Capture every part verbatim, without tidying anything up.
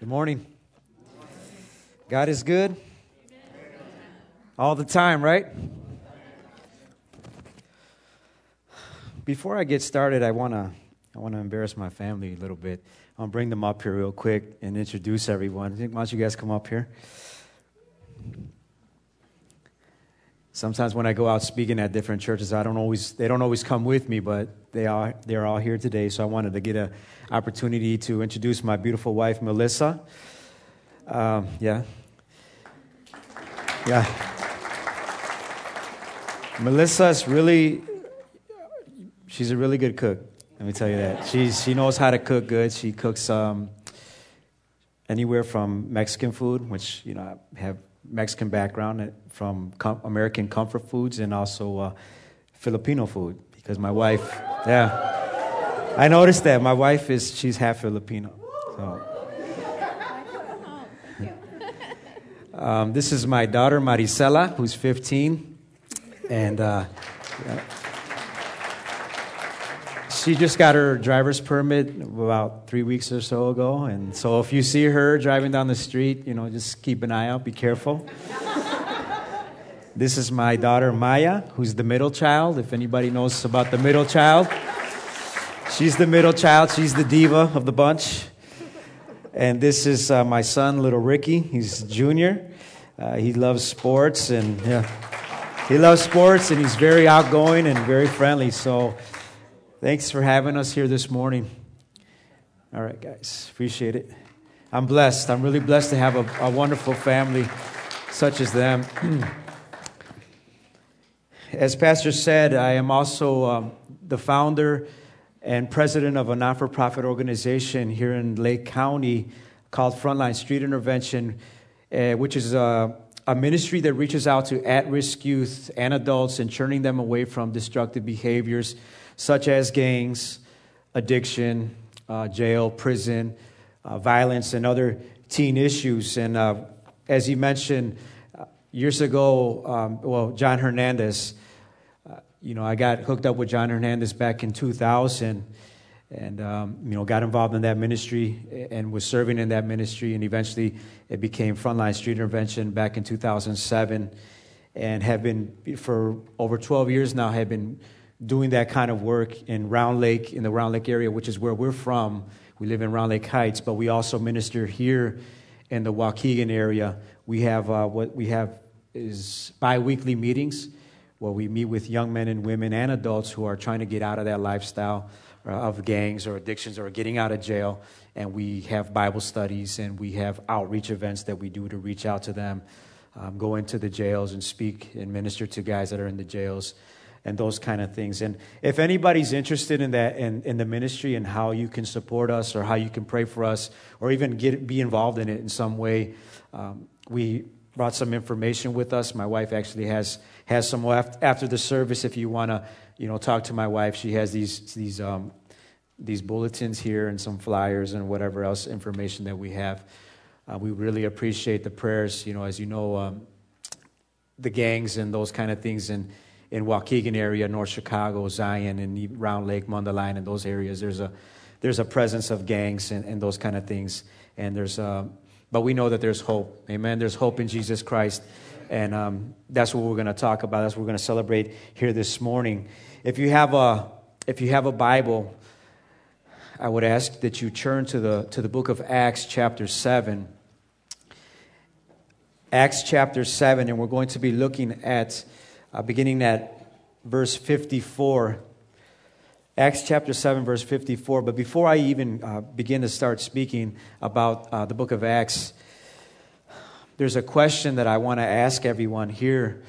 Good morning. God is good all the time, right? Before I get started, I want to I want to embarrass my family a little bit. I'll bring them up here real quick and introduce everyone. Why don't you guys come up here? Sometimes when I go out speaking at different churches, I don't always they don't always come with me, but they are they're all here today. So I wanted to get an opportunity to introduce my beautiful wife, Melissa. Um, yeah, yeah. Melissa is really she's a really good cook. Let me tell you that. She's she knows how to cook good. She cooks um, anywhere from Mexican food, which you know I have Mexican background, from com- American comfort foods, and also uh, Filipino food, because my wife, yeah, I noticed that my wife is she's half Filipino. So, um, this is my daughter Maricela, who's fifteen, and uh, yeah. She just got her driver's permit about three weeks or so ago, and so if you see her driving down the street, you know, just keep an eye out, be careful. This is my daughter Maya, who's the middle child. If anybody knows about the middle child, she's the middle child. She's the diva of the bunch. And this is uh, my son, little Ricky. He's junior. Uh, he loves sports, and yeah, he loves sports, and he's very outgoing and very friendly. So. Thanks for having us here this morning. All right, guys. Appreciate it. I'm blessed. I'm really blessed to have a, a wonderful family such as them. As Pastor said, I am also um, the founder and president of a not-for-profit organization here in Lake County called Frontline Street Intervention, uh, which is a, a ministry that reaches out to at-risk youth and adults and turning them away from destructive behaviors such as gangs, addiction, uh, jail, prison, uh, violence, and other teen issues. And uh, as you mentioned, uh, years ago, um, well, John Hernandez, uh, you know, I got hooked up with John Hernandez back in two thousand, and, um, you know, got involved in that ministry and was serving in that ministry, and eventually it became Frontline Street Intervention back in two thousand seven, and have been, for over twelve years now, have been doing that kind of work in Round Lake, in the Round Lake area, which is where we're from. We live in Round Lake Heights, but we also minister here in the Waukegan area. We have uh, what we have is bi-weekly meetings where we meet with young men and women and adults who are trying to get out of that lifestyle uh, of gangs or addictions or getting out of jail. And we have Bible studies, and we have outreach events that we do to reach out to them, um, go into the jails and speak and minister to guys that are in the jails, and those kind of things. And if anybody's interested in that, in, in the ministry, and how you can support us or how you can pray for us or even get be involved in it in some way, um, we brought some information with us. My wife actually has has some after the service. If you want to, you know, talk to my wife, she has these these um, these bulletins here and some flyers and whatever else information that we have. Uh, we really appreciate the prayers. You know, as you know, um, the gangs and those kind of things, and in Waukegan area, North Chicago, Zion, and Round Lake, Mundelein, and those areas, there's a there's a presence of gangs and, and those kind of things. And there's, uh, but we know that there's hope. Amen. There's hope in Jesus Christ, and um, that's what we're going to talk about. That's what we're going to celebrate here this morning. If you have a if you have a Bible, I would ask that you turn to the to the book of Acts, chapter seven. Acts chapter seven, and we're going to be looking at. Uh, beginning at verse fifty-four, Acts chapter seven, verse fifty-four. But before I even uh, begin to start speaking about uh, the book of Acts, there's a question that I want to ask everyone here.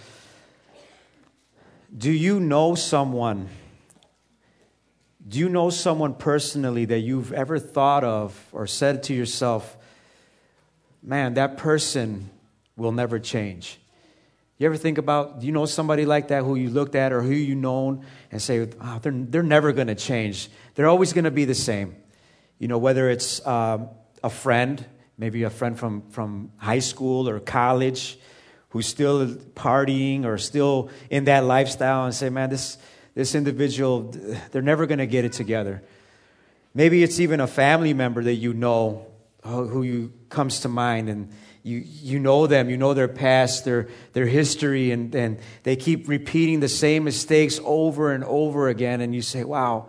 Do you know someone, do you know someone personally that you've ever thought of or said to yourself, man, that person will never change? You ever think about, do you know somebody like that who you looked at or who you known and say, oh, they're, they're never going to change. They're always going to be the same. You know, whether it's um, a friend, maybe a friend from, from high school or college who's still partying or still in that lifestyle, and say, man, this, this individual, they're never going to get it together. Maybe it's even a family member that you know who you comes to mind, and you you know them, you know their past, their their history, and, and they keep repeating the same mistakes over and over again, and you say, wow,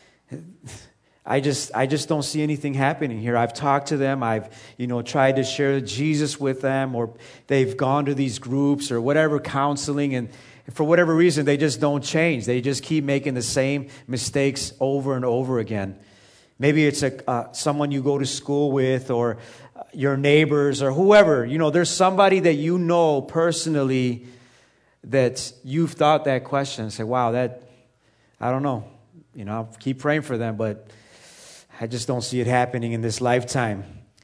I just I just don't see anything happening here. I've talked to them, I've you know tried to share Jesus with them, or they've gone to these groups or whatever, counseling, and for whatever reason they just don't change. They just keep making the same mistakes over and over again. Maybe it's a uh, someone you go to school with, or your neighbors, or whoever. You know, there's somebody that you know personally that you've thought that question and say, wow, that, I don't know. You know, I'll keep praying for them, but I just don't see it happening in this lifetime.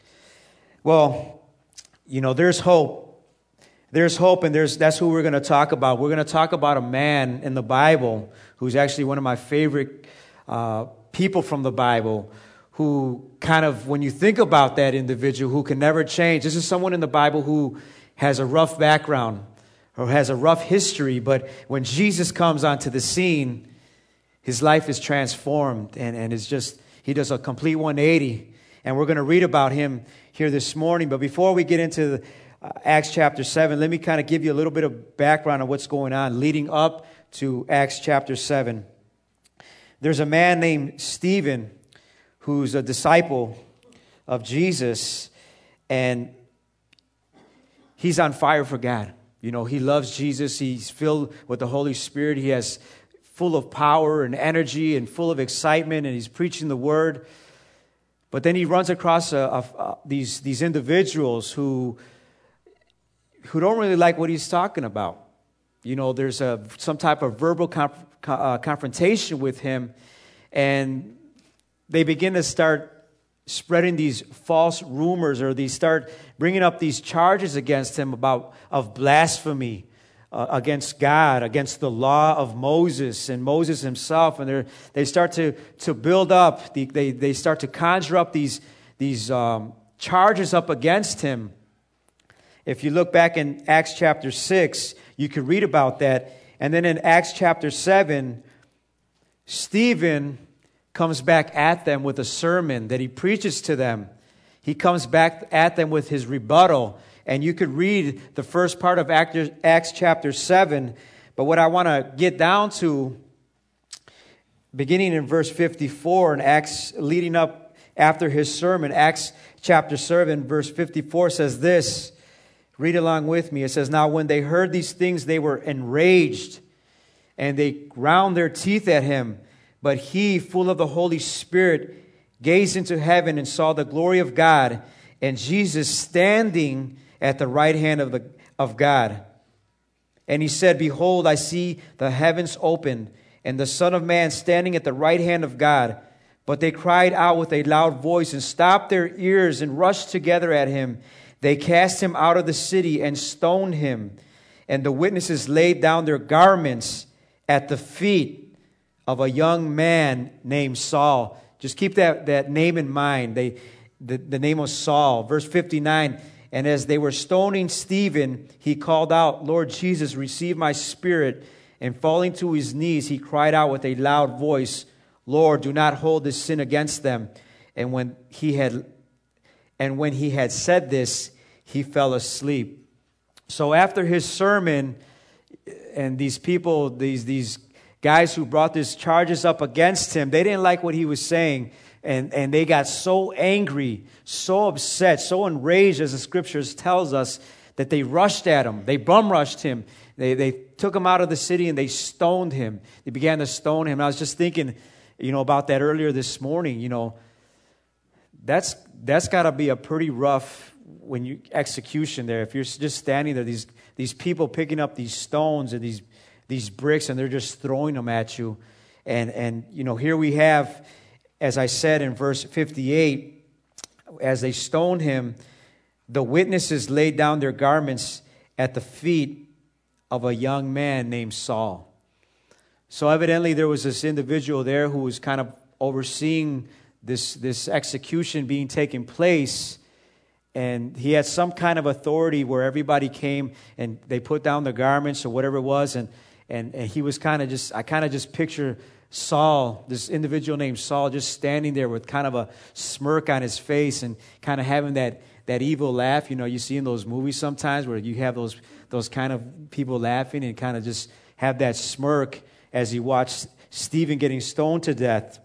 Well, you know, there's hope. There's hope, and there's that's who we're going to talk about. We're going to talk about a man in the Bible who's actually one of my favorite uh people from the Bible, who kind of, when you think about that individual who can never change, this is someone in the Bible who has a rough background or has a rough history, but when Jesus comes onto the scene, his life is transformed, and, and it's just, he does a complete one eighty, and we're going to read about him here this morning. But before we get into the, uh, Acts chapter seven, let me kind of give you a little bit of background on what's going on leading up to Acts chapter seven. There's a man named Stephen who's a disciple of Jesus, and he's on fire for God. You know, he loves Jesus. He's filled with the Holy Spirit. He has full of power and energy and full of excitement, and he's preaching the word. But then he runs across a, a, a, these, these individuals who, who don't really like what he's talking about. You know, there's a some type of verbal comp, uh, confrontation with him, and they begin to start spreading these false rumors, or they start bringing up these charges against him about of blasphemy uh, against God, against the law of Moses and Moses himself, and they they start to to build up, the, they they start to conjure up these these um, charges up against him. If you look back in Acts chapter six, you can read about that. And then in Acts chapter seven, Stephen comes back at them with a sermon that he preaches to them. He comes back at them with his rebuttal. And you could read the first part of Acts chapter seven. But what I want to get down to, beginning in verse fifty-four, and Acts leading up after his sermon, Acts chapter seven, verse fifty-four says this. Read along with me. It says, "Now when they heard these things, they were enraged, and they ground their teeth at him. But he, full of the Holy Spirit, gazed into heaven and saw the glory of God, and Jesus standing at the right hand of the of God. And he said, Behold, I see the heavens opened, and the Son of Man standing at the right hand of God. But they cried out with a loud voice and stopped their ears and rushed together at him. They cast him out of the city and stoned him. And the witnesses laid down their garments at the feet of a young man named Saul." Just keep that, that name in mind, they, the, the name of Saul. Verse fifty-nine, "And as they were stoning Stephen, he called out, Lord Jesus, receive my spirit. And falling to his knees, he cried out with a loud voice, Lord, do not hold this sin against them. And when he had And when he had said this, he fell asleep." So after his sermon, and these people, these these guys who brought these charges up against him, they didn't like what he was saying. And, and they got so angry, so upset, so enraged, as the scriptures tells us, that they rushed at him. They bum rushed him. They, they took him out of the city and they stoned him. They began to stone him. And I was just thinking, you know, about that earlier this morning. You know, that's that's got to be a pretty rough when you execution there. If you're just standing there, these these people picking up these stones and these these bricks, and they're just throwing them at you. And and you know, here we have, as I said in verse fifty-eight, as they stoned him, the witnesses laid down their garments at the feet of a young man named Saul. So evidently there was this individual there who was kind of overseeing this, this execution being taken place. And he had some kind of authority where everybody came and they put down the garments or whatever it was. And, and, and he was kind of just, I kind of just picture Saul, this individual named Saul, just standing there with kind of a smirk on his face and kind of having that, that evil laugh. You know, you see in those movies sometimes where you have those, those kind of people laughing and kind of just have that smirk as he watched Stephen getting stoned to death.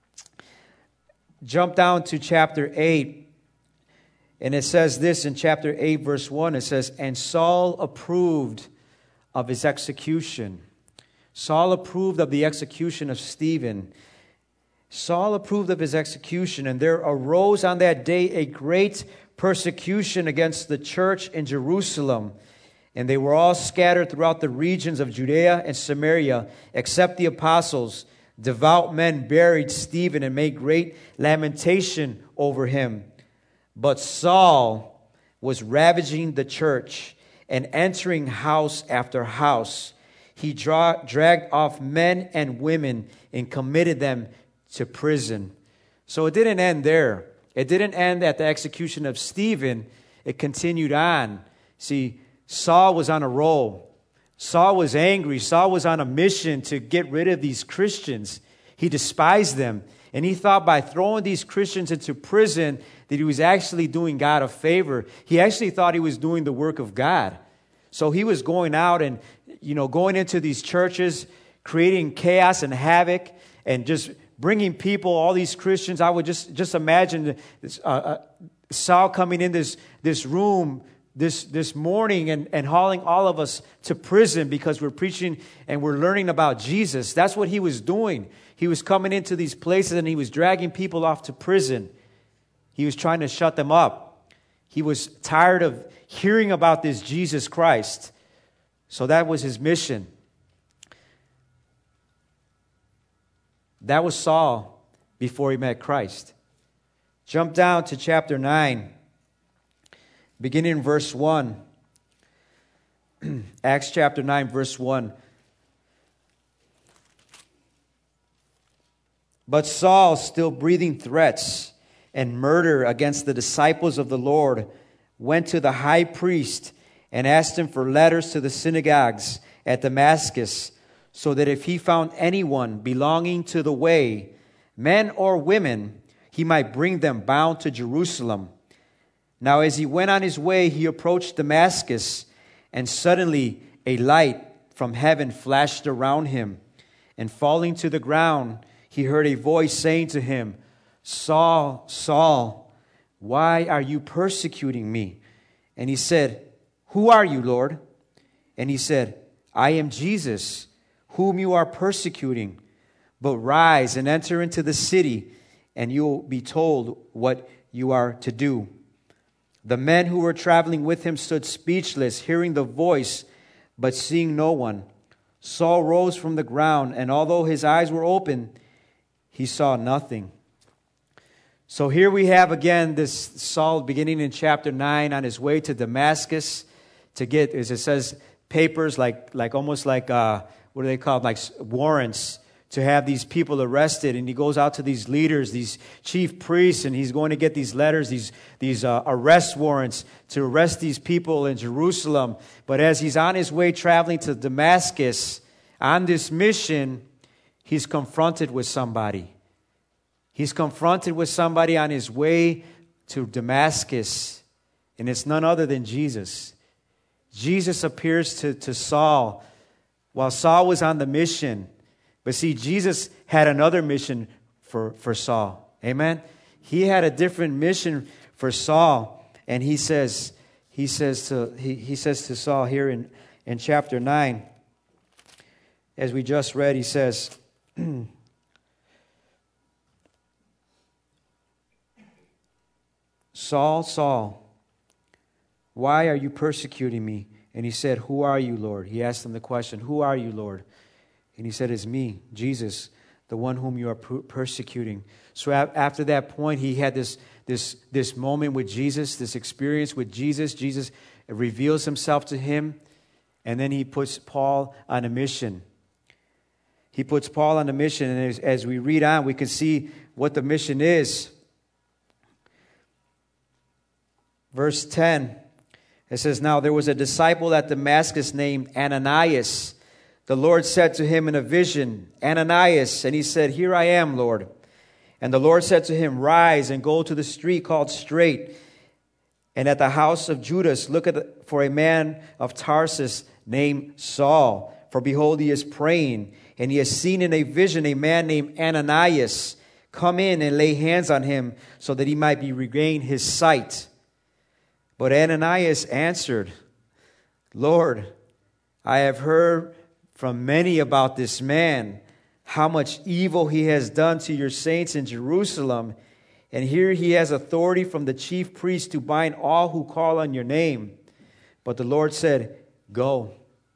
Jump down to chapter eight, and it says this in chapter eight, verse one. It says, "And Saul approved of his execution." Saul approved of the execution of Stephen. Saul approved of his execution, and there arose on that day a great persecution against the church in Jerusalem. And they were all scattered throughout the regions of Judea and Samaria, except the apostles. Devout men buried Stephen and made great lamentation over him. But Saul was ravaging the church and entering house after house. He dra- dragged off men and women and committed them to prison. So it didn't end there. It didn't end at the execution of Stephen. It continued on. See, Saul was on a roll. Saul was angry. Saul was on a mission to get rid of these Christians. He despised them. And he thought by throwing these Christians into prison that he was actually doing God a favor. He actually thought he was doing the work of God. So he was going out and, you know, going into these churches, creating chaos and havoc, and just bringing people, all these Christians. I would just just imagine this, uh, uh, Saul coming in this this room this this morning and, and hauling all of us to prison because we're preaching and we're learning about Jesus. That's what he was doing. He was coming into these places and he was dragging people off to prison. He was trying to shut them up. He was tired of hearing about this Jesus Christ. So that was his mission. That was Saul before he met Christ. Jump down to chapter nine, beginning in verse one. Acts chapter nine, verse one. But Saul, still breathing threats and murder against the disciples of the Lord, went to the high priest and asked him for letters to the synagogues at Damascus, so that if he found anyone belonging to the way, men or women, he might bring them bound to Jerusalem. Now as he went on his way, he approached Damascus, and suddenly a light from heaven flashed around him. And falling to the ground, he heard a voice saying to him, "Saul, Saul, why are you persecuting me?" And he said, "Who are you, Lord?" And he said, "I am Jesus, whom you are persecuting. But rise and enter into the city, and you will be told what you are to do." The men who were traveling with him stood speechless, hearing the voice, but seeing no one. Saul rose from the ground, and although his eyes were open, he saw nothing. So here we have again this Saul beginning in chapter nine on his way to Damascus to get, as it says, papers like like almost like, uh, what do they call them? Like warrants to have these people arrested. And he goes out to these leaders, these chief priests, and he's going to get these letters, these, these uh, arrest warrants to arrest these people in Jerusalem. But as he's on his way traveling to Damascus on this mission, he's confronted with somebody. He's confronted with somebody on his way to Damascus, and it's none other than Jesus. Jesus appears to, to Saul while Saul was on the mission. But see, Jesus had another mission for, for Saul. Amen? He had a different mission for Saul. And he says, he says to he, he says to Saul here in, in chapter nine, as we just read, he says, "Saul, Saul, why are you persecuting me?" And he said, "Who are you, Lord?" He asked him the question, "Who are you, Lord?" And he said, "It's me, Jesus, the one whom you are per- persecuting." So after that point, he had this, this, this moment with Jesus, this experience with Jesus. Jesus reveals himself to him, and then he puts Paul on a mission. He puts Paul on a mission, and as, as we read on, we can see what the mission is. Verse ten, it says, "Now there was a disciple at Damascus named Ananias. The Lord said to him in a vision, Ananias, and he said, Here I am, Lord. And the Lord said to him, Rise and go to the street called Straight, and at the house of Judas look at the, for a man of Tarsus named Saul. For behold, he is praying, and he has seen in a vision a man named Ananias come in and lay hands on him so that he might be regain his sight. But Ananias answered, Lord, I have heard from many about this man, how much evil he has done to your saints in Jerusalem. And here he has authority from the chief priest to bind all who call on your name. But the Lord said, Go.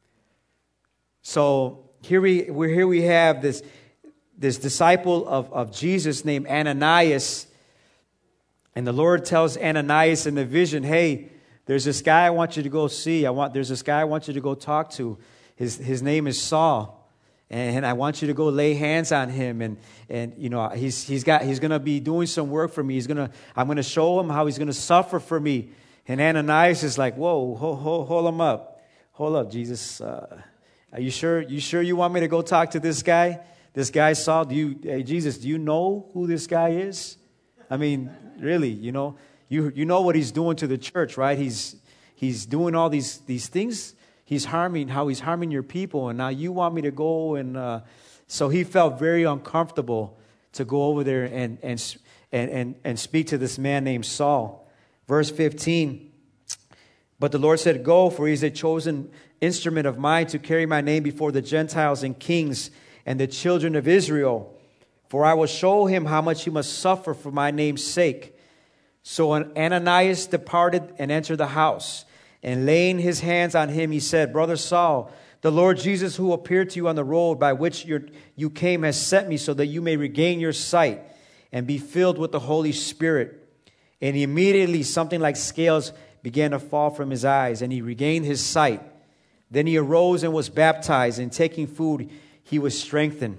So here we we're here we have this, this disciple of, of Jesus named Ananias. And the Lord tells Ananias in the vision, hey, there's this guy I want you to go see. I want there's this guy I want you to go talk to. His his name is Saul, and I want you to go lay hands on him. And and you know he's he's got he's gonna be doing some work for me. He's gonna I'm gonna show him how he's gonna suffer for me. And Ananias is like, whoa, hold, hold, hold him up, hold up, Jesus. Uh, are you sure? You sure you want me to go talk to this guy? This guy Saul? Do you, hey, Jesus? Do you know who this guy is? I mean, really, you know, you you know what he's doing to the church, right? He's he's doing all these these things. He's harming, how he's harming your people, and now you want me to go and uh, so he felt very uncomfortable to go over there and and and and and speak to this man named Saul. Verse fifteen. But the Lord said, Go, for he is a chosen instrument of mine to carry my name before the Gentiles and kings and the children of Israel. For I will show him how much he must suffer for my name's sake. So Ananias departed and entered the house. And laying his hands on him, he said, Brother Saul, the Lord Jesus who appeared to you on the road by which you're, you came has sent me so that you may regain your sight and be filled with the Holy Spirit. And immediately something like scales began to fall from his eyes, and he regained his sight. Then he arose and was baptized, and taking food, he was strengthened.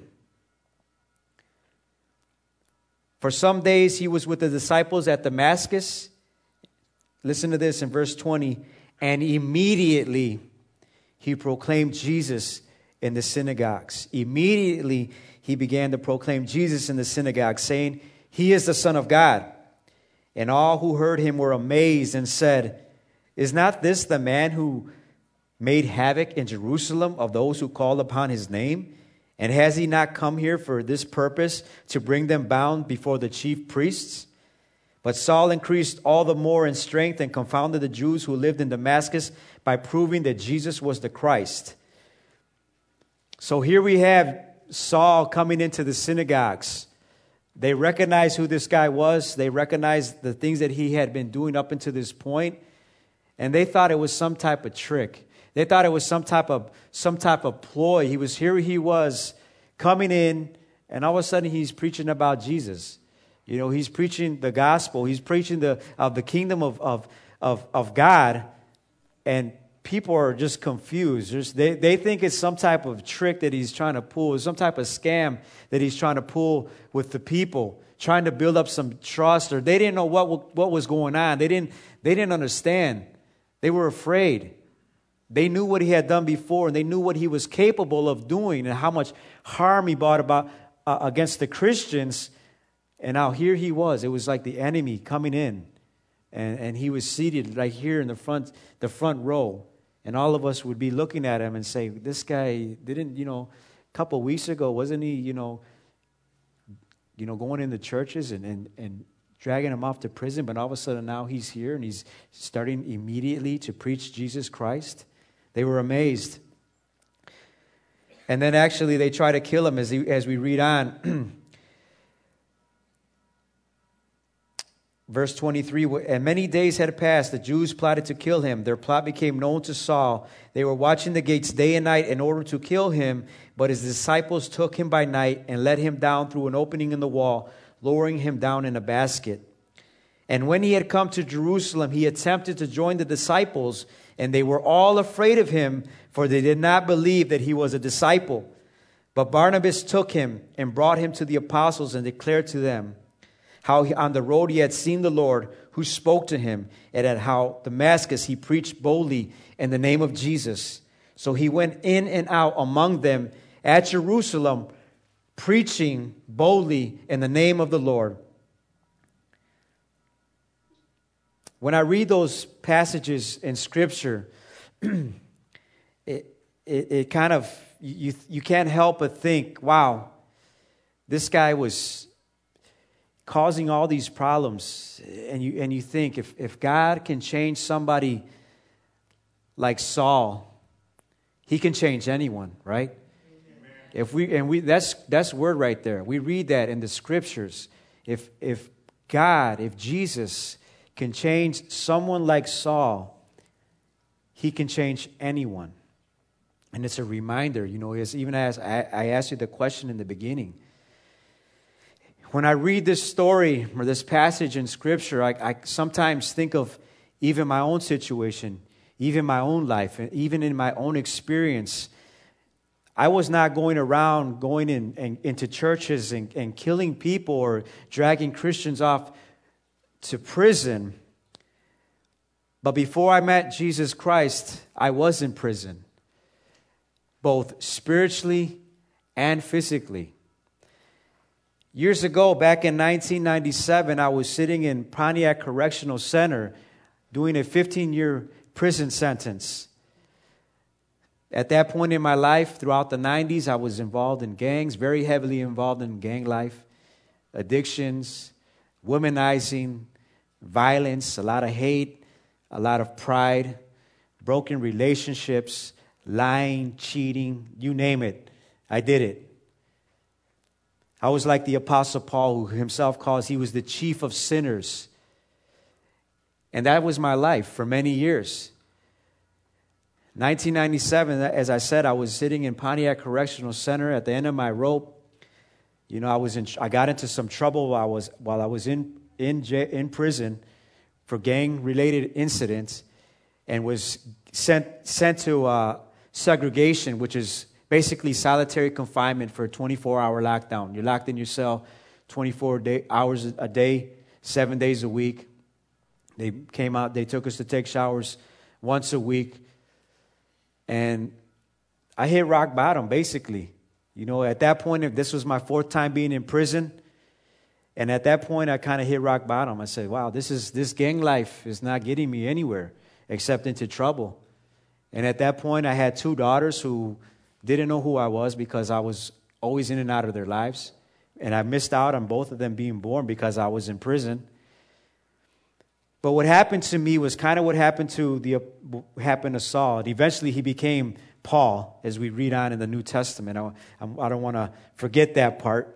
For some days he was with the disciples at Damascus. Listen to this in verse twenty. And immediately he proclaimed Jesus in the synagogues. Immediately he began to proclaim Jesus in the synagogue, saying, He is the Son of God. And all who heard him were amazed and said, Is not this the man who made havoc in Jerusalem of those who called upon his name? And has he not come here for this purpose, to bring them bound before the chief priests? But Saul increased all the more in strength and confounded the Jews who lived in Damascus by proving that Jesus was the Christ. So here we have Saul coming into the synagogues. They recognized who this guy was. They recognized the things that he had been doing up until this point. And they thought it was some type of trick. They thought it was some type of some type of ploy. He was here he was coming in, and all of a sudden he's preaching about Jesus. You know, he's preaching the gospel. He's preaching the of the kingdom of of of, of God, and people are just confused. There's, they they think it's some type of trick that he's trying to pull, some type of scam that he's trying to pull with the people, trying to build up some trust. Or they didn't know what what was going on. They didn't they didn't understand. They were afraid. They knew what he had done before, and they knew what he was capable of doing, and how much harm he brought about uh, against the Christians. And now here he was. It was like the enemy coming in. And, and he was seated right here in the front, the front row. And all of us would be looking at him and say, this guy didn't, you know, a couple of weeks ago, wasn't he, you know, you know, going into churches and, and, and dragging him off to prison? But all of a sudden now he's here and he's starting immediately to preach Jesus Christ. They were amazed. And then actually they try to kill him as, he, as we read on. Verse twenty-three, and many days had passed. The Jews plotted to kill him. Their plot became known to Saul. They were watching the gates day and night in order to kill him. But his disciples took him by night and let him down through an opening in the wall, lowering him down in a basket. And when he had come to Jerusalem, he attempted to join the disciples, and they were all afraid of him, for they did not believe that he was a disciple. But Barnabas took him and brought him to the apostles and declared to them how he, on the road he had seen the Lord who spoke to him, and at how Damascus he preached boldly in the name of Jesus. So he went in and out among them at Jerusalem, preaching boldly in the name of the Lord. When I read those passages in Scripture, it, it it kind of, you you can't help but think, wow, this guy was causing all these problems. And you and you think, if, if God can change somebody like Saul, he can change anyone, right? Amen. If we and we that's that's word right there. We read that in the Scriptures. If if God, if Jesus can change someone like Saul, he can change anyone. And it's a reminder, you know, as even as I, I asked you the question in the beginning. When I read this story or this passage in Scripture, I, I sometimes think of even my own situation, even my own life, and even in my own experience. I was not going around going in, in, into churches and, and killing people or dragging Christians off to prison. But before I met Jesus Christ, I was in prison, both spiritually and physically. Years ago, back in nineteen ninety-seven, I was sitting in Pontiac Correctional Center doing a fifteen-year prison sentence. At that point in my life, throughout the nineties, I was involved in gangs, very heavily involved in gang life, addictions, womanizing, violence, a lot of hate, a lot of pride, broken relationships, lying, cheating, you name it. I did it. I was like the Apostle Paul, who himself calls he was the chief of sinners. And that was my life for many years. nineteen ninety-seven, as I said, I was sitting in Pontiac Correctional Center at the end of my rope. You know, I was in. I got into some trouble while I was while I was in in in prison for gang-related incidents, and was sent sent to uh, segregation, which is basically solitary confinement for a twenty-four hour lockdown. You're locked in your cell twenty-four day, hours a day, seven days a week. They came out, they took us to take showers once a week. And I hit rock bottom, basically. You know, at that point, this was my fourth time being in prison. And at that point, I kind of hit rock bottom. I said, wow, this is this gang life is not getting me anywhere except into trouble. And at that point, I had two daughters who didn't know who I was because I was always in and out of their lives. And I missed out on both of them being born because I was in prison. But what happened to me was kind of what happened to the uh, happened to Saul. And eventually he became Paul, as we read on in the New Testament. I, I don't want to forget that part.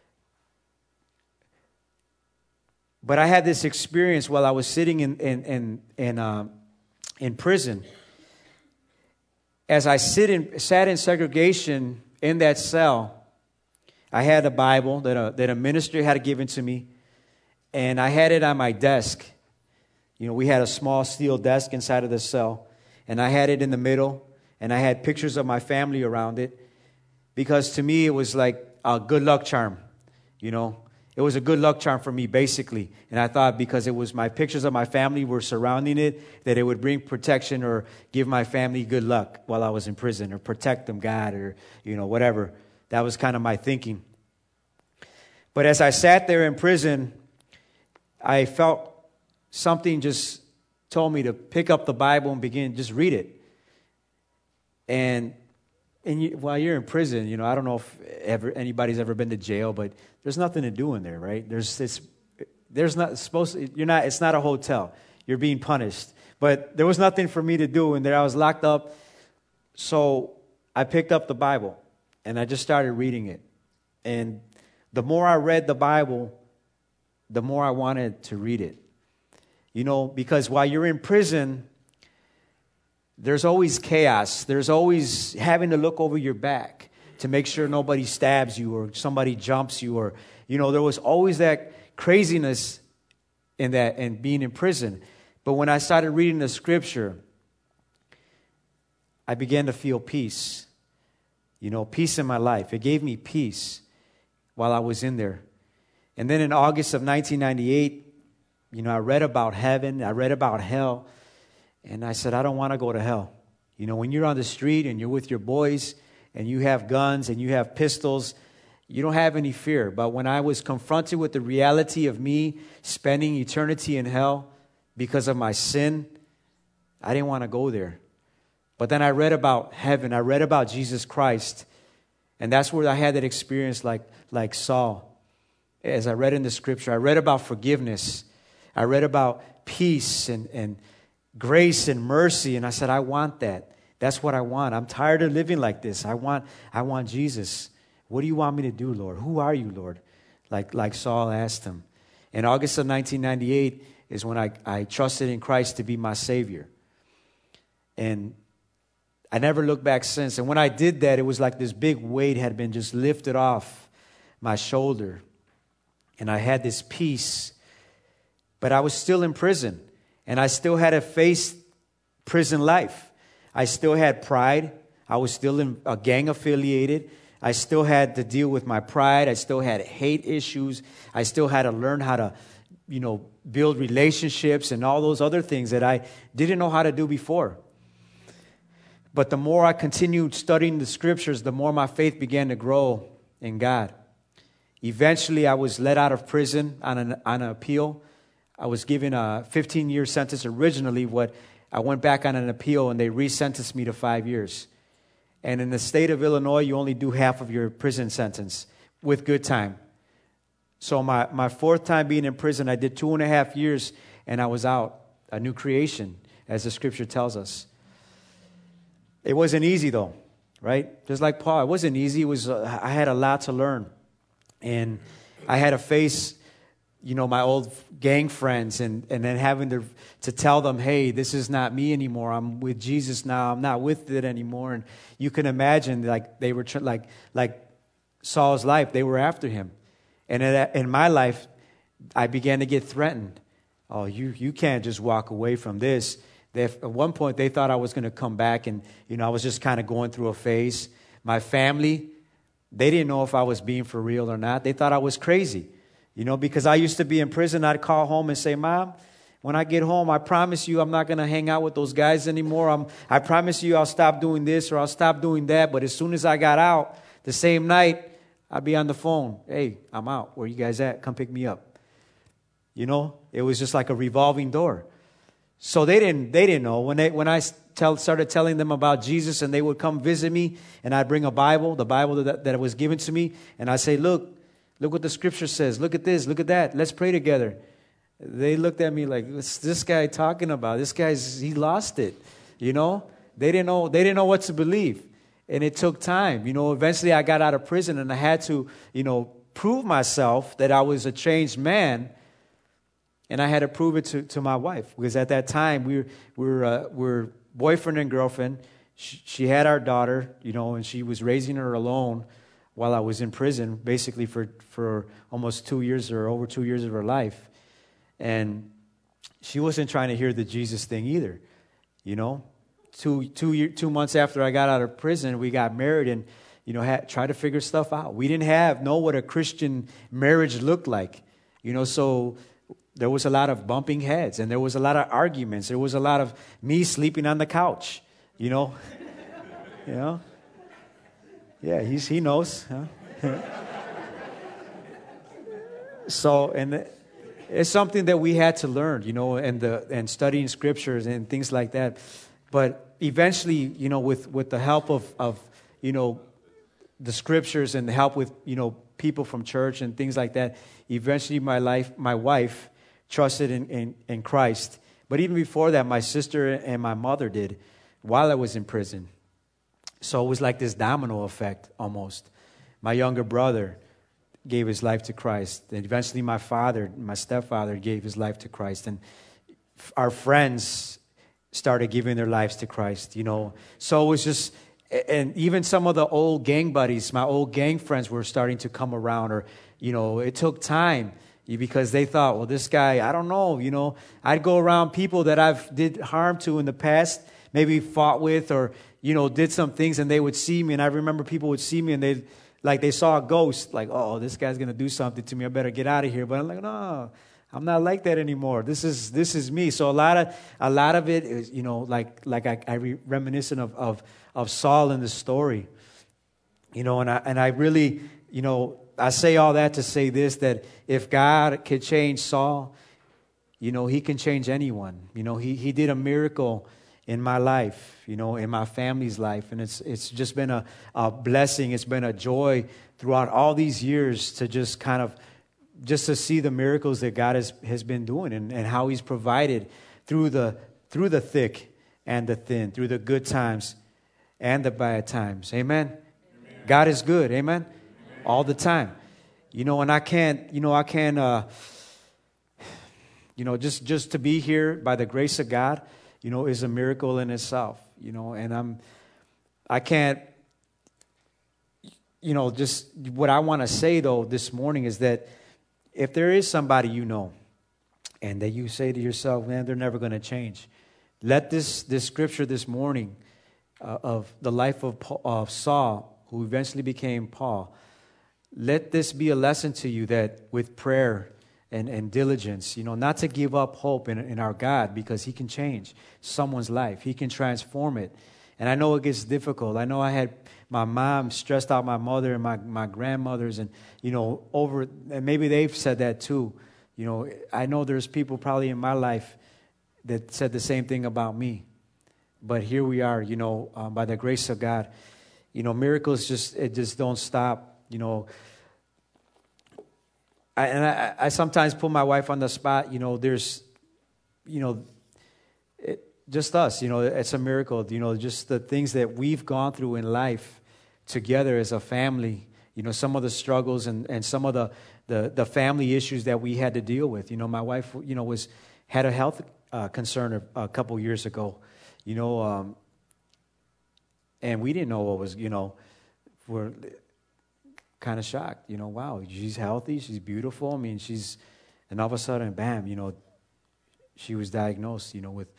But I had this experience while I was sitting in in in in, uh, in prison. As I sit in, sat in segregation in that cell, I had a Bible that a, that a minister had given to me, and I had it on my desk. You know, we had a small steel desk inside of the cell, and I had it in the middle, and I had pictures of my family around it, because to me it was like a good luck charm, you know. It was a good luck charm for me, basically. And I thought because it was my pictures of my family were surrounding it, that it would bring protection or give my family good luck while I was in prison, or protect them, God, or, you know, whatever. That was kind of my thinking. But as I sat there in prison, I felt something just told me to pick up the Bible and begin, just read it. And And you, while you're in prison, you know, I don't know if ever anybody's ever been to jail, but there's nothing to do in there, right? There's this, there's not supposed to, you're not, it's not a hotel. You're being punished. But there was nothing for me to do in there. I was locked up. So I picked up the Bible and I just started reading it. And the more I read the Bible, the more I wanted to read it. You know, because while you're in prison, there's always chaos. There's always having to look over your back to make sure nobody stabs you or somebody jumps you, or, you know, there was always that craziness in that and being in prison. But when I started reading the Scripture, I began to feel peace. You know, peace in my life. It gave me peace while I was in there. And then in August of nineteen ninety-eight, you know, I read about heaven. I read about hell. And I said, I don't want to go to hell. You know, when you're on the street and you're with your boys and you have guns and you have pistols, you don't have any fear. But when I was confronted with the reality of me spending eternity in hell because of my sin, I didn't want to go there. But then I read about heaven. I read about Jesus Christ. And that's where I had that experience like, like Saul. As I read in the scripture, I read about forgiveness. I read about peace and, and grace and mercy. And I said, I want that. That's what I want. I'm tired of living like this. I want, I want Jesus. What do you want me to do, Lord? Who are you, Lord? Like, like Saul asked him. In August of nineteen ninety-eight is when I, I trusted in Christ to be my Savior. And I never looked back since. And when I did that, it was like this big weight had been just lifted off my shoulder. And I had this peace. But I was still in prison. And I still had to face prison life. I still had pride. I was still in a gang affiliated. I still had to deal with my pride. I still had hate issues. I still had to learn how to, you know, build relationships and all those other things that I didn't know how to do before. But the more I continued studying the scriptures, the more my faith began to grow in God. Eventually, I was let out of prison on an, on an appeal. I was given a fifteen-year sentence originally. What I went back on an appeal, and they resentenced me to five years. And in the state of Illinois, you only do half of your prison sentence with good time. So my, my fourth time being in prison, I did two and a half years, and I was out, a new creation, as the scripture tells us. It wasn't easy, though, right? Just like Paul, it wasn't easy. It was uh, I had a lot to learn. And I had to face, you know, my old gang friends and, and then having to, to tell them, hey, this is not me anymore. I'm with Jesus now. I'm not with it anymore. And you can imagine, like, they were, tr- like, like Saul's life, they were after him. And in, in my life, I began to get threatened. Oh, you, you can't just walk away from this. They, at one point, they thought I was going to come back, and, you know, I was just kind of going through a phase. My family, they didn't know if I was being for real or not. They thought I was crazy, you know, because I used to be in prison. I'd call home and say, Mom, when I get home, I promise you I'm not going to hang out with those guys anymore. I'm, I promise you I'll stop doing this or I'll stop doing that. But as soon as I got out, the same night, I'd be on the phone. Hey, I'm out. Where you guys at? Come pick me up. You know, it was just like a revolving door. So they didn't they didn't know. When they when I tell, started telling them about Jesus, and they would come visit me, and I'd bring a Bible, the Bible that, that was given to me, and I'd say, look, look what the scripture says. Look at this, look at that. Let's pray together. They looked at me like, what's this guy talking about? This guy's, he lost it, you know? They didn't know, they didn't know what to believe. And it took time. You know, eventually I got out of prison, and I had to, you know, prove myself that I was a changed man. And I had to prove it to, to my wife, because at that time we were, we were, uh, we were boyfriend and girlfriend. She, she had our daughter, you know, and she was raising her alone while I was in prison, basically for, for almost two years or over two years of her life. And she wasn't trying to hear the Jesus thing either, you know. Two, two, year, two months after I got out of prison, we got married and, you know, had, tried to figure stuff out. We didn't have, know what a Christian marriage looked like, you know, so there was a lot of bumping heads, and there was a lot of arguments. There was a lot of me sleeping on the couch, you know. You know? Yeah, he's, he knows. Huh? So, and it's something that we had to learn, you know, and the and studying scriptures and things like that. But eventually, you know, with, with the help of, of, you know, the scriptures and the help with, you know, people from church and things like that, eventually my life, my wife trusted in, in, in Christ. But even before that, my sister and my mother did while I was in prison. So it was like this domino effect almost. My younger brother gave his life to Christ. And eventually my father, my stepfather, gave his life to Christ. And our friends started giving their lives to Christ, you know. So it was just, and even some of the old gang buddies, my old gang friends were starting to come around, or, you know, it took time. Because they thought, well, this guy, I don't know, you know, I'd go around people that I've did harm to in the past, maybe fought with, or, you know, did some things, and they would see me. And I remember people would see me, and they like they saw a ghost, like, oh, this guy's going to do something to me. I better get out of here. But I'm like, no, I'm not like that anymore. This is this is me. So a lot of a lot of it is, you know, like like I, I re- reminiscent of, of of Saul in the story. You know, and I and I really, you know, I say all that to say this, that if God could change Saul, you know, he can change anyone. You know, he he did a miracle in my life, you know, in my family's life. And it's it's just been a, a blessing. It's been a joy throughout all these years to just kind of, just to see the miracles that God has, has been doing, and, and how he's provided through the through the thick and the thin, through the good times and the bad times. Amen? Amen. God is good. Amen? Amen? All the time. You know, and I can't, you know, I can't, uh, you know, just, just to be here by the grace of God, you know, is a miracle in itself, you know, and I'm, I can't, you know, just what I want to say though this morning is that if there is somebody you know, and that you say to yourself, man, they're never going to change, let this this scripture this morning uh, of the life of, Paul, of Saul, who eventually became Paul, let this be a lesson to you that with prayer and, and diligence, you know, not to give up hope in, in our God, because he can change someone's life. He can transform it. And I know it gets difficult. I know I had my mom stressed out my mother and my, my grandmothers, and, you know, over, and maybe they've said that too. You know, I know there's people probably in my life that said the same thing about me. But here we are, you know, um, by the grace of God. You know, miracles just, it just don't stop, you know. I, and I, I sometimes put my wife on the spot, you know, there's, you know, it, just us, you know, it's a miracle, you know, just the things that we've gone through in life together as a family, you know, some of the struggles and, and some of the, the, the family issues that we had to deal with. You know, my wife, you know, was, had a health uh, concern a, a couple years ago, you know, um, and we didn't know what was, you know, we're kind of shocked, you know, wow, she's healthy, she's beautiful. I mean, she's, and all of a sudden, bam, you know, she was diagnosed, you know, with,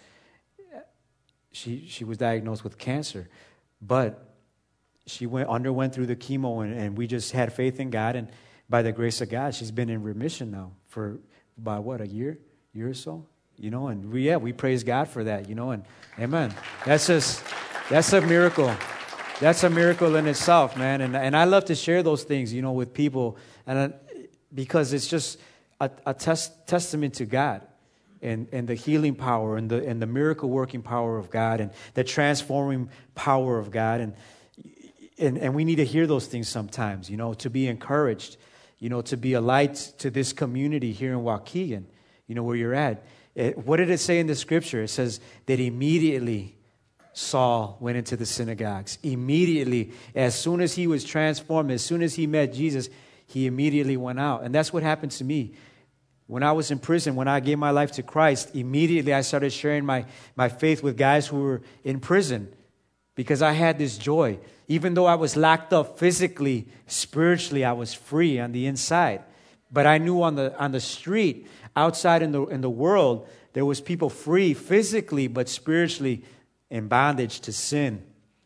she she was diagnosed with cancer, but she went underwent through the chemo, and, and we just had faith in God, and by the grace of God, she's been in remission now for about what, a year, year or so, you know, and we, yeah, we praise God for that, you know, and amen. That's just, that's a miracle. That's a miracle in itself, man, and and I love to share those things, you know, with people, and I, because it's just a, a test, testament to God. And, and the healing power and the and the miracle working power of God and the transforming power of God. And, and and we need to hear those things sometimes, you know, to be encouraged, you know, to be a light to this community here in Waukegan, you know, where you're at. It, what did it say in the scripture? It says that immediately Saul went into the synagogues. Immediately, as soon as he was transformed, as soon as he met Jesus, he immediately went out. And that's what happened to me. When I was in prison, when I gave my life to Christ, immediately I started sharing my, my faith with guys who were in prison, because I had this joy. Even though I was locked up physically, spiritually, I was free on the inside. But I knew on the on the street, outside in the in the world, there was people free physically, but spiritually in bondage to sin.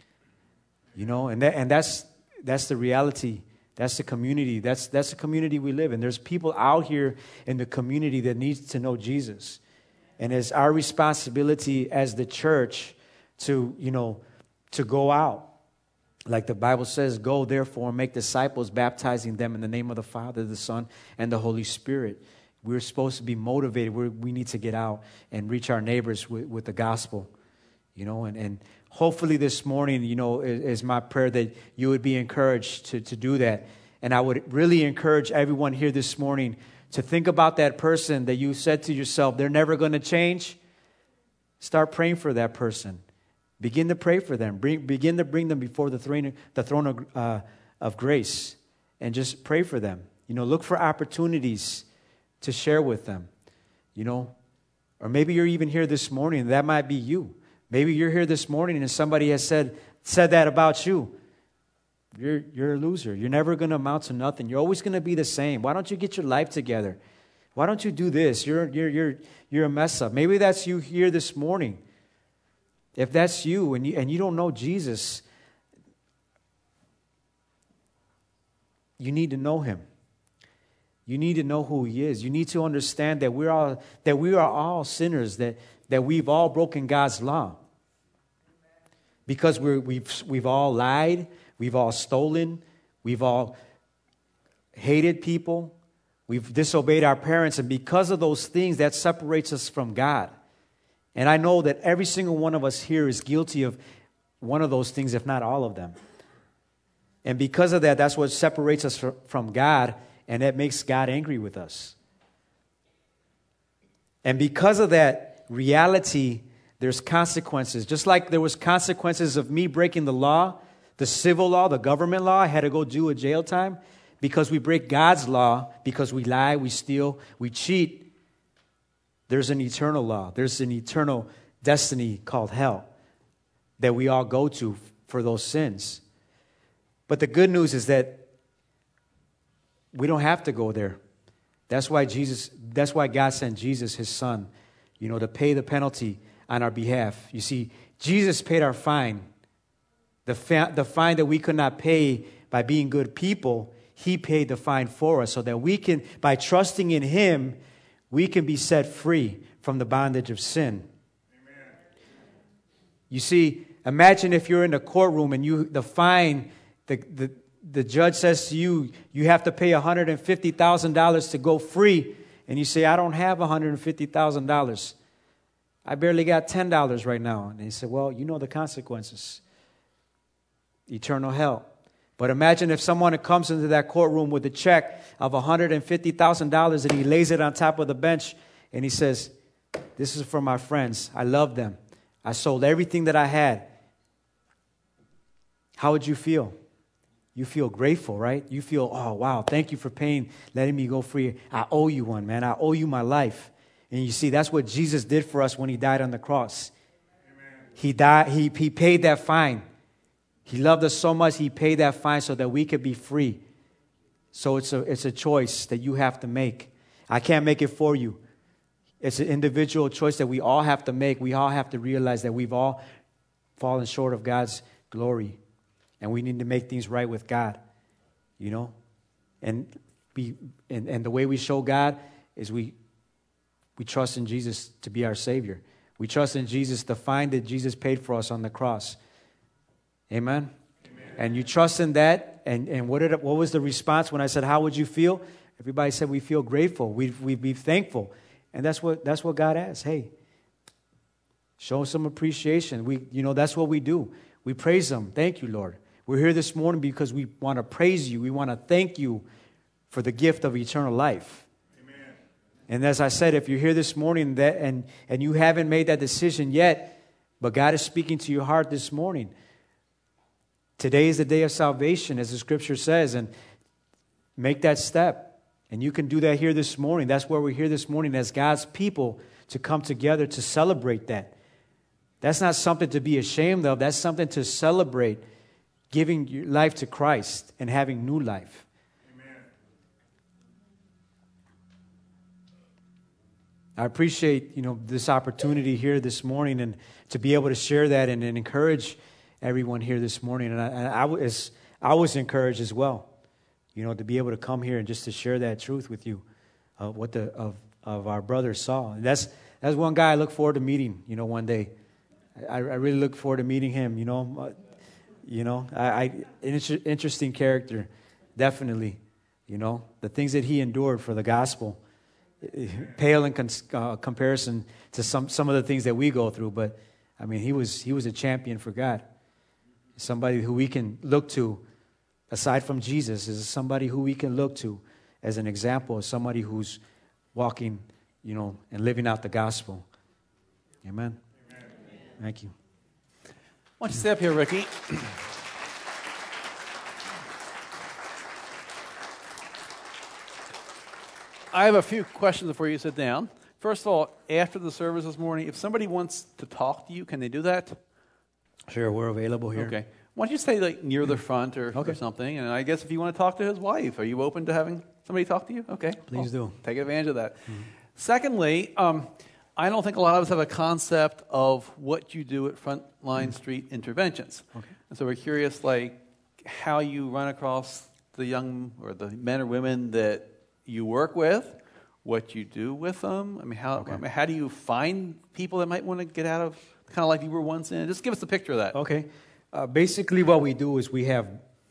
You know, and that, and that's that's the reality. That's the community. That's that's the community we live in. There's people out here in the community that needs to know Jesus. And it's our responsibility as the church to, you know, to go out. Like the Bible says, go therefore and make disciples, baptizing them in the name of the Father, the Son, and the Holy Spirit. We're supposed to be motivated. We're, we need to get out and reach our neighbors with, with the gospel. You know, and, and hopefully this morning, you know, is, is my prayer that you would be encouraged to, to do that. And I would really encourage everyone here this morning to think about that person that you said to yourself, they're never going to change. Start praying for that person. Begin to pray for them. Bring, begin to bring them before the throne, the throne of, uh, of grace, and just pray for them. You know, look for opportunities to share with them, you know. Or maybe you're even here this morning. That might be you. Maybe you're here this morning and somebody has said said that about you. You're you're a loser. You're never going to amount to nothing. You're always going to be the same. Why don't you get your life together? Why don't you do this? You're you're you're you're a mess up. Maybe that's you here this morning. If that's you and you and you don't know Jesus, you need to know him. You need to know who he is. You need to understand that we're all that we are all sinners, that, that we've all broken God's law. Because we're, we've, we've all lied, we've all stolen, we've all hated people, we've disobeyed our parents, and because of those things, that separates us from God. And I know that every single one of us here is guilty of one of those things, if not all of them. And because of that, that's what separates us from God, and that makes God angry with us. And because of that reality, there's consequences. Just like there was consequences of me breaking the law, the civil law, the government law, I had to go do a jail time. Because we break God's law, because we lie, we steal, we cheat, there's an eternal law. There's an eternal destiny called hell that we all go to for those sins. But the good news is that we don't have to go there. That's why Jesus, that's why God sent Jesus, his son, you know, to pay the penalty on our behalf. You see, Jesus paid our fine. The, fa- the fine that we could not pay by being good people, he paid the fine for us so that we can, by trusting in him, we can be set free from the bondage of sin. Amen. You see, imagine if you're in the courtroom and you the fine, the, the, the judge says to you, you have to pay one hundred fifty thousand dollars to go free. And you say, I don't have one hundred fifty thousand dollars. I barely got ten dollars right now. And he said, well, you know the consequences. Eternal hell. But imagine if someone comes into that courtroom with a check of one hundred fifty thousand dollars and he lays it on top of the bench and he says, this is for my friends. I love them. I sold everything that I had. How would you feel? You feel grateful, right? You feel, oh, wow, thank you for paying, letting me go free. I owe you one, man. I owe you my life. And you see, that's what Jesus did for us when he died on the cross. Amen. He died. He, he paid that fine. He loved us so much, he paid that fine so that we could be free. So it's a, it's a choice that you have to make. I can't make it for you. It's an individual choice that we all have to make. We all have to realize that we've all fallen short of God's glory. And we need to make things right with God, you know. And be and, and the way we show God is we we trust in Jesus to be our Savior. We trust in Jesus, the fine that Jesus paid for us on the cross. Amen? Amen. And you trust in that. And, and what did it, what was the response when I said, how would you feel? Everybody said, we feel grateful. We we be thankful. And that's what that's what God asks. Hey, show some appreciation. We you know that's what we do. We praise him. Thank you, Lord. We're here this morning because we want to praise you. We want to thank you for the gift of eternal life. Amen. And as I said, if you're here this morning that and, and you haven't made that decision yet, but God is speaking to your heart this morning, today is the day of salvation, as the scripture says, and make that step. And you can do that here this morning. That's where we're here this morning as God's people to come together to celebrate that. That's not something to be ashamed of. That's something to celebrate, giving your life to Christ and having new life. Amen. I appreciate, you know, this opportunity here this morning and to be able to share that and, and encourage everyone here this morning. And I, and I was I was encouraged as well, you know, to be able to come here and just to share that truth with you, of what the of of our brothers saw. And that's that's one guy I look forward to meeting, you know, one day. I, I really look forward to meeting him, you know. You know, I, I inter- interesting character, definitely. You know, the things that he endured for the gospel, pale in cons- uh, comparison to some some of the things that we go through. But I mean, he was he was a champion for God. Somebody who we can look to, aside from Jesus, is somebody who we can look to as an example of somebody who's walking, you know, and living out the gospel. Amen. Amen. Thank you. Why don't you stay up here, Ricky? I have a few questions before you sit down. First of all, after the service this morning, if somebody wants to talk to you, can they do that? Sure, we're available here. Okay. Why don't you stay like near the front or, okay. or something? And I guess if you want to talk to his wife, are you open to having somebody talk to you? Okay. Please well, do. Take advantage of that. Mm-hmm. Secondly, um, I don't think a lot of us have a concept of what you do at Frontline mm-hmm. Street Interventions. Okay. And so we're curious, like, how you run across the young or the men or women that you work with, what you do with them. I mean, how Okay. I mean, how do you find people that might want to get out of the kind of life you were once in? Just give us a picture of that. Okay. Uh, basically, what we do is we have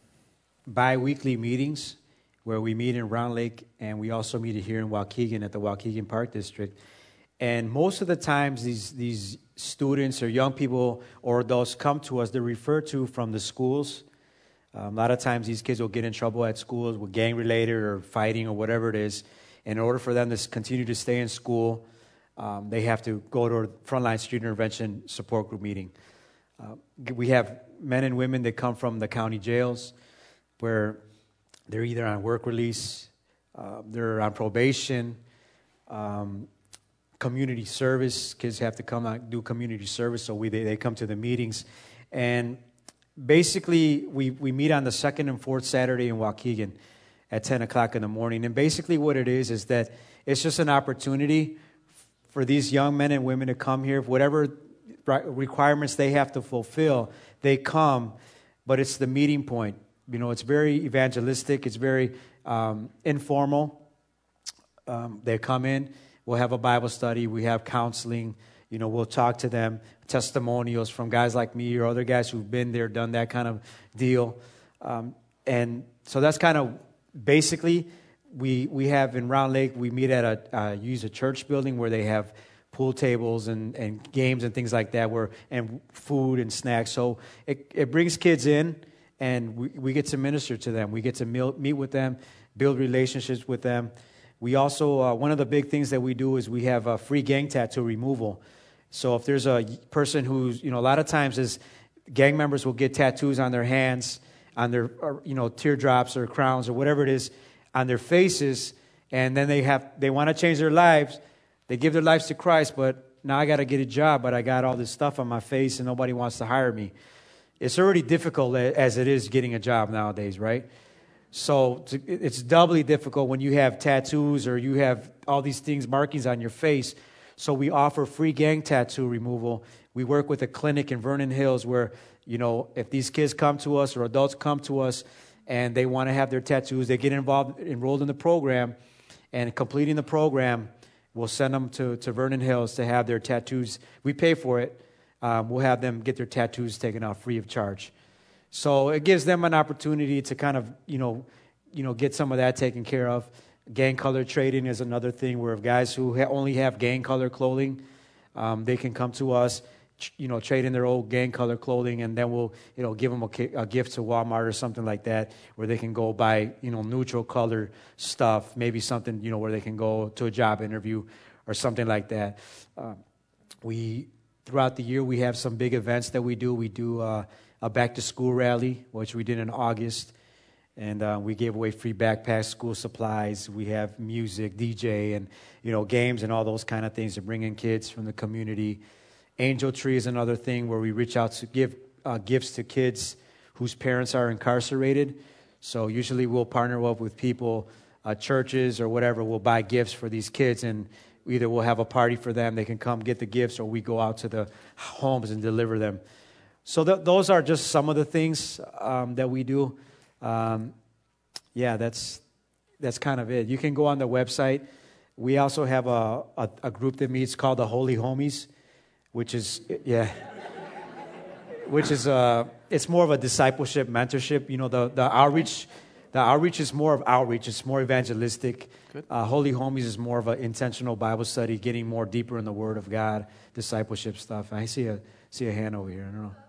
bi-weekly meetings where we meet in Round Lake, and we also meet here in Waukegan at the Waukegan Park District. And most of the times, these these students or young people or adults come to us, they're referred to from the schools. Um, a lot of times, these kids will get in trouble at schools with gang-related or fighting or whatever it is. In order for them to continue to stay in school, um, they have to go to a Frontline Street Intervention Support Group meeting. Uh, we have men and women that come from the county jails where they're either on work release, uh, they're on probation, um, community service. Kids have to come out do community service, so we they, they come to the meetings. And basically, we, we meet on the second and fourth Saturday in Waukegan at ten o'clock in the morning. And basically what it is is that it's just an opportunity for these young men and women to come here. Whatever requirements they have to fulfill, they come, but it's the meeting point. You know, it's very evangelistic. It's very um, informal. Um, they come in. We'll have a Bible study. We have counseling. You know, we'll talk to them. Testimonials from guys like me or other guys who've been there, done that kind of deal. Um, and so that's kind of basically we we have in Round Lake. We meet at a uh, use a church building where they have pool tables and, and games and things like that, where and food and snacks. So it it brings kids in. And we, we get to minister to them. We get to meal, meet with them, build relationships with them. We also, uh, one of the big things that we do is we have a free gang tattoo removal. So if there's a person who's, you know, a lot of times is gang members will get tattoos on their hands, on their, or, you know, teardrops or crowns or whatever it is, on their faces, and then they have, they want to change their lives. They give their lives to Christ, but now I got to get a job, but I got all this stuff on my face and nobody wants to hire me. It's already difficult as it is getting a job nowadays, right? So it's doubly difficult when you have tattoos or you have all these things, markings on your face. So we offer free gang tattoo removal. We work with a clinic in Vernon Hills where, you know, if these kids come to us or adults come to us and they want to have their tattoos, they get involved, enrolled in the program, and completing the program, we'll send them to, to Vernon Hills to have their tattoos. We pay for it. Um, we'll have them get their tattoos taken off free of charge. So it gives them an opportunity to kind of, you know, you know, get some of that taken care of. Gang color trading is another thing where if guys who ha- only have gang color clothing, um, they can come to us, ch- you know, trade in their old gang color clothing, and then we'll, you know, give them a, ki- a gift to Walmart or something like that, where they can go buy, you know, neutral color stuff, maybe something, you know, where they can go to a job interview or something like that. Um, we throughout the year we have some big events that we do. We do uh, a back to school rally, which we did in August. And uh, we gave away free backpacks, school supplies. We have music, D J, and you know games and all those kind of things to bring in kids from the community. Angel Tree is another thing where we reach out to give uh, gifts to kids whose parents are incarcerated. So usually we'll partner up with people, uh, churches or whatever. We'll buy gifts for these kids, and either we'll have a party for them. They can come get the gifts, or we go out to the homes and deliver them. So th- those are just some of the things um, that we do. Um, yeah, that's that's kind of it. You can go on the website. We also have a, a, a group that meets called the Holy Homies, which is yeah, which is uh, it's more of a discipleship, mentorship. You know, the the outreach, the outreach is more of outreach. It's more evangelistic. Uh, Holy Homies is more of an intentional Bible study, getting more deeper in the Word of God, discipleship stuff. I see a see a hand over here. I don't know.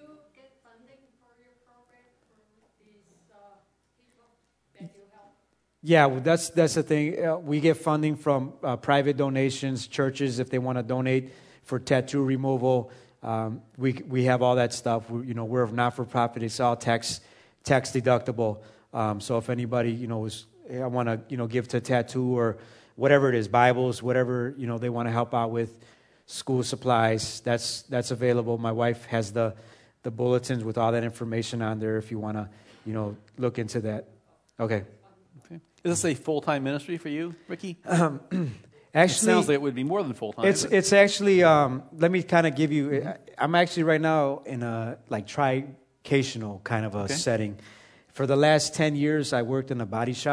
Yeah, well, that's that's the thing. Uh, we get funding from uh, private donations, churches if they want to donate for tattoo removal. Um, we we have all that stuff. We, you know, we're a not-for-profit. It's all tax tax deductible. Um, so if anybody you know is hey, I want to you know give to tattoo or whatever it is, Bibles, whatever you know they want to help out with, school supplies. That's that's available. My wife has the the bulletins with all that information on there. If you want to you know look into that. Okay. Is this a full-time ministry for you, Ricky? Um, actually, it sounds like it would be more than full-time. It's but. it's actually. Um, let me kind of give you. I'm actually right now in a like tricational kind of a okay. setting. For the last ten years, I worked in a body shop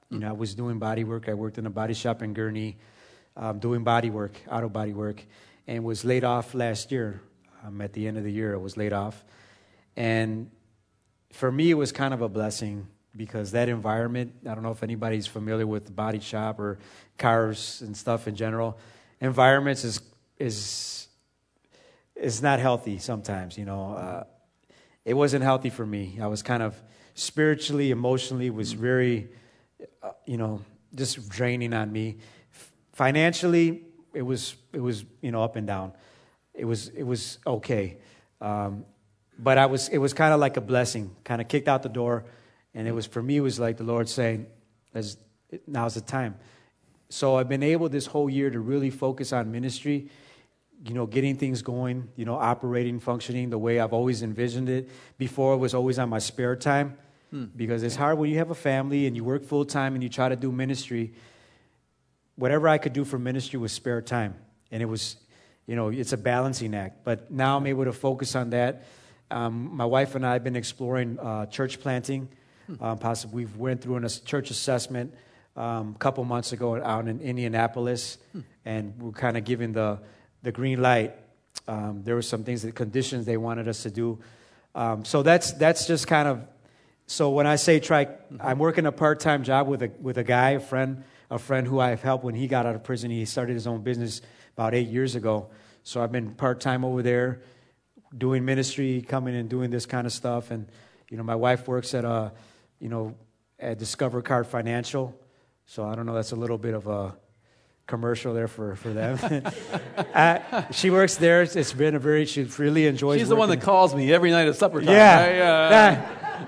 You know, I was doing body work. I worked in a body shop in Gurnee, um, doing body work, auto body work, and was laid off last year. Um, at the end of the year, I was laid off. And for me, it was kind of a blessing because that environment, I don't know if anybody's familiar with the body shop or cars and stuff in general. Environments is is is not healthy sometimes, you know. Uh, it wasn't healthy for me. I was kind of spiritually, emotionally, was very, uh, you know, just draining on me. F- financially, it was it was you know up and down. It was it was okay, um, but I was it was kind of like a blessing, kind of kicked out the door, and it was for me. It was like the Lord saying, "As now's the time." So I've been able this whole year to really focus on ministry, you know, getting things going, you know, operating, functioning the way I've always envisioned it. Before, it was always on my spare time hmm. because it's hard when you have a family and you work full time and you try to do ministry. Whatever I could do for ministry was spare time, and it was, you know, it's a balancing act. But now I'm able to focus on that. Um, my wife and I have been exploring uh, church planting. Hmm. Um, possibly, we went through a church assessment Um, a couple months ago out in Indianapolis, hmm. and we're kind of given the the green light. Um, there were some things, that conditions they wanted us to do. Um, so that's that's just kind of. So when I say try, mm-hmm. I'm working a part time job with a with a guy, a friend, a friend who I've helped when he got out of prison. He started his own business about eight years ago. So I've been part time over there, doing ministry, coming and doing this kind of stuff. And you know, my wife works at a, you know, at Discover Card Financial. So I don't know, that's a little bit of a commercial there for, for them. uh, she works there. It's been a very, she really enjoys She's the one that calls me every night at supper time. Yeah. I, uh...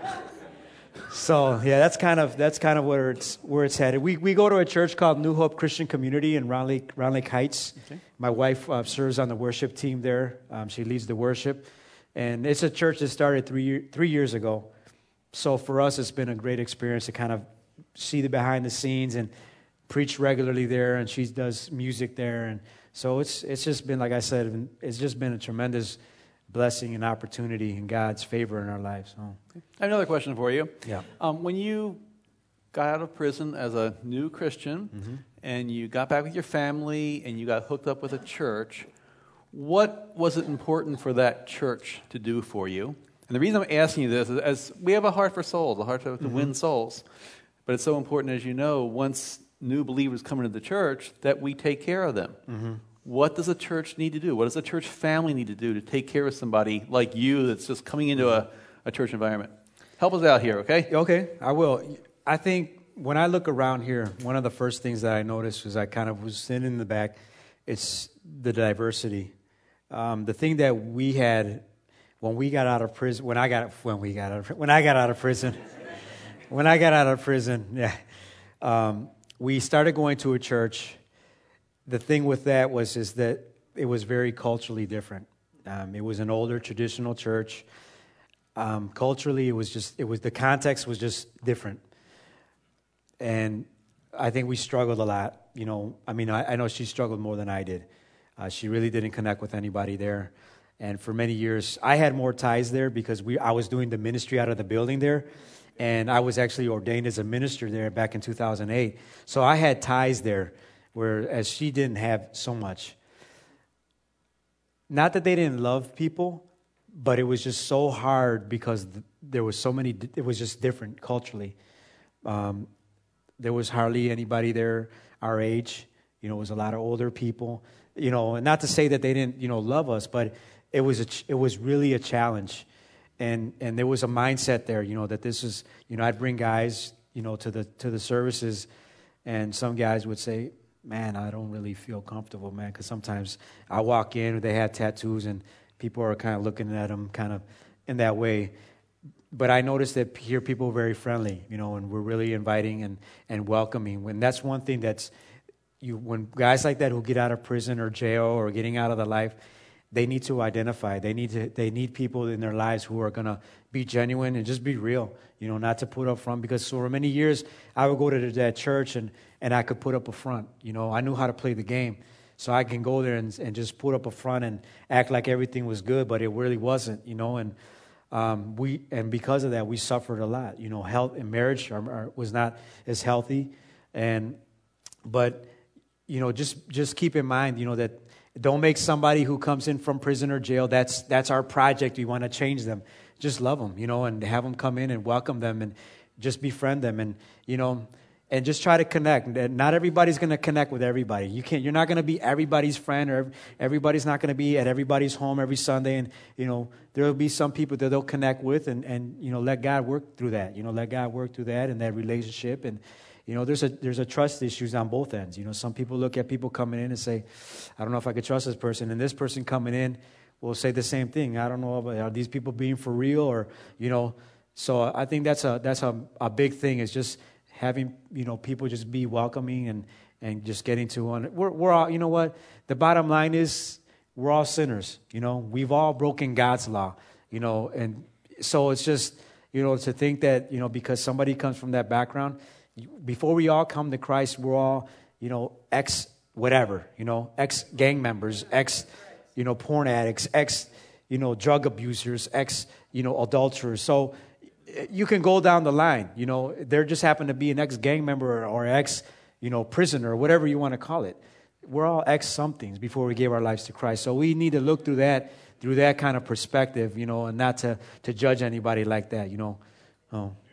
So, yeah, that's kind of that's kind of where it's where it's headed. We we go to a church called New Hope Christian Community in Round Lake, Round Lake Heights. Okay. My wife uh, serves on the worship team there. Um, she leads the worship. And it's a church that started three, year, three years ago. So for us, it's been a great experience to kind of see the behind the scenes and preach regularly there, and she does music there, and so it's it's just been, like I said, it's just been a tremendous blessing and opportunity and God's favor in our lives. So. I have another question for you. Yeah. Um, when you got out of prison as a new Christian, mm-hmm. and you got back with your family, and you got hooked up with a church, what was it important for that church to do for you? And the reason I'm asking you this is, as we have a heart for souls, a heart to, to mm-hmm. win souls. But it's so important, as you know, once new believers come into the church, that we take care of them. Mm-hmm. What does a church need to do? What does a church family need to do to take care of somebody like you that's just coming into a, a church environment? Help us out here, okay? Okay, I will. I think when I look around here, one of the first things that I noticed was I kind of was sitting in the back, it's the diversity. Um, the thing that we had when we got out of prison, when I got when we got out of, when I got out of prison. When I got out of prison, yeah, um, we started going to a church. The thing with that was is that it was very culturally different. Um, it was an older traditional church. Um, culturally, it was just it was the context was just different, and I think we struggled a lot. You know, I mean, I, I know she struggled more than I did. Uh, she really didn't connect with anybody there, and for many years, I had more ties there because we I was doing the ministry out of the building there. And I was actually ordained as a minister there back in two thousand eight. So I had ties there, whereas she didn't have so much. Not that they didn't love people, but it was just so hard because there was so many, it was just different culturally. Um, there was hardly anybody there our age. You know, it was a lot of older people. You know, and not to say that they didn't, you know, love us, but it was a, it was really a challenge. And and there was a mindset there, you know, that this is, you know, I'd bring guys, you know, to the to the services, and some guys would say, man, I don't really feel comfortable, man, because sometimes I walk in, they have tattoos, and people are kind of looking at them kind of in that way. But I noticed that here people are very friendly, you know, and we're really inviting and, and welcoming. When that's one thing that's, you when guys like that who get out of prison or jail or getting out of the life, they need to identify. They need to. They need people in their lives who are gonna be genuine and just be real. You know, not to put up front. Because for many years, I would go to that church and, and I could put up a front. You know, I knew how to play the game, so I can go there and, and just put up a front and act like everything was good, but it really wasn't. You know, and Um, we and because of that, we suffered a lot. You know, health and marriage our, our, was not as healthy, and but you know, just just keep in mind, you know, that don't make somebody who comes in from prison or jail. That's that's our project. We want to change them. Just love them, you know, and have them come in and welcome them and just befriend them, and you know, and just try to connect. Not everybody's going to connect with everybody. You can't. You're not going to be everybody's friend, or everybody's not going to be at everybody's home every Sunday. And you know, there will be some people that they'll connect with, and and you know, let God work through that. You know, let God work through that and that relationship. And you know, there's a there's a trust issues on both ends. You know, some people look at people coming in and say, I don't know if I could trust this person, and this person coming in will say the same thing. I don't know, about, are these people being for real, or you know. So I think that's a that's a, a big thing, is just having, you know, people just be welcoming and, and just getting to one. We're, we're all, you know what, the bottom line is we're all sinners, you know. We've all broken God's law, you know, and so it's just, you know, to think that, you know, because somebody comes from that background, before we all come to Christ, we're all, you know, ex whatever, you know, ex gang members, ex, you know, porn addicts, ex, you know, drug abusers, ex, you know, adulterers. So you can go down the line, you know, there just happened to be an ex-gang member or, or ex, you know, prisoner, or whatever you want to call it. We're all ex-somethings before we gave our lives to Christ. So we need to look through that, through that kind of perspective, you know, and not to, to judge anybody like that, you know. Oh.